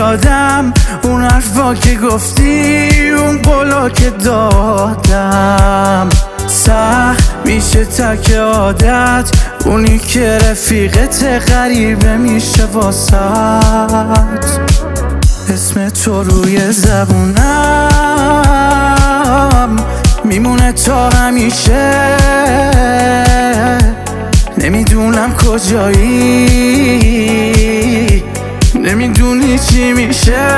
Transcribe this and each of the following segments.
یادم اون حرفا که گفتی، اون قولا که دادم. سخت میشه تک عادت، اونی که رفیقت غریبه میشه واسط. اسم تو روی زبونم میمونه تا همیشه. نمیدونم کجایی، نمیدونی چی میشه.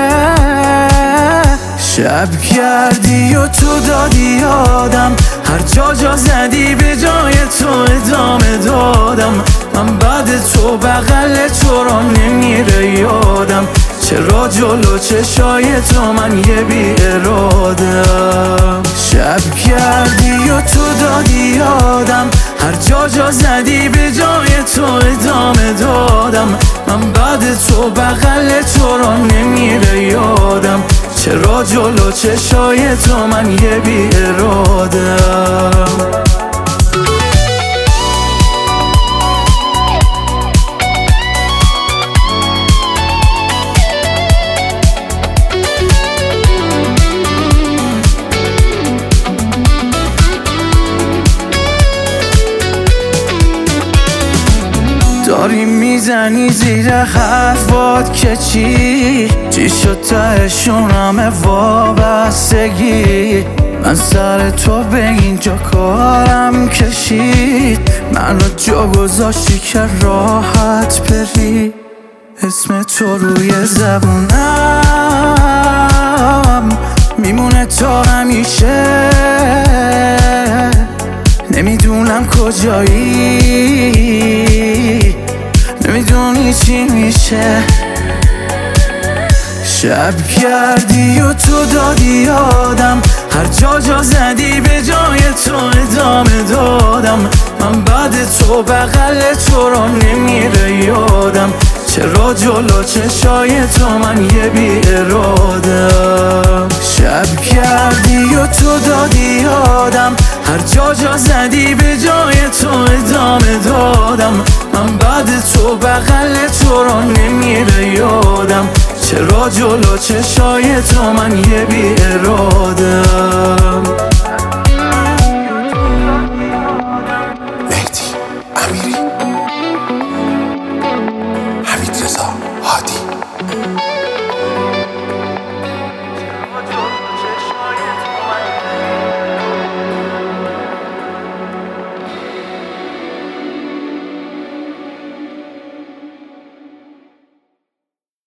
شب کردی و تو دادی یادم، هر جا زدی به جای تو ادامه دادم. من بعد تو بغل تو را نمیره یادم، چرا جلو چشای تو من یه بی ارادم. شب کردی و تو دادی یادم، هر جا زدی به جای تو ادامه دادم. من بعد تو بغل تو را نمیره یادم، چرا جلو چشای تو من یه بی ارادم. داری میزنی زیر حرفات که چی شد تهشون همه وابستگی. من سر تو به اینجا کارم کشید، منو جا گذاشتی که راحت بری. اسم تو روی زبونم میمونه تا همیشه. نمیدونم کجایی، نمیدونی چی میشه. شب کردی و تو دادی یادم، هر جا زدی به جای تو ادامه دادم. من بعد تو بغل تو را نمیره یادم، چرا جلو چشای تو من یه بی ارادم. شب کردی و تو دادی یادم، هر جا زدی به جای تو ادامه دادم. من بعد تو بغل تو را نمیره یادم، چرا جلو چشای تو من یه بی ارادم.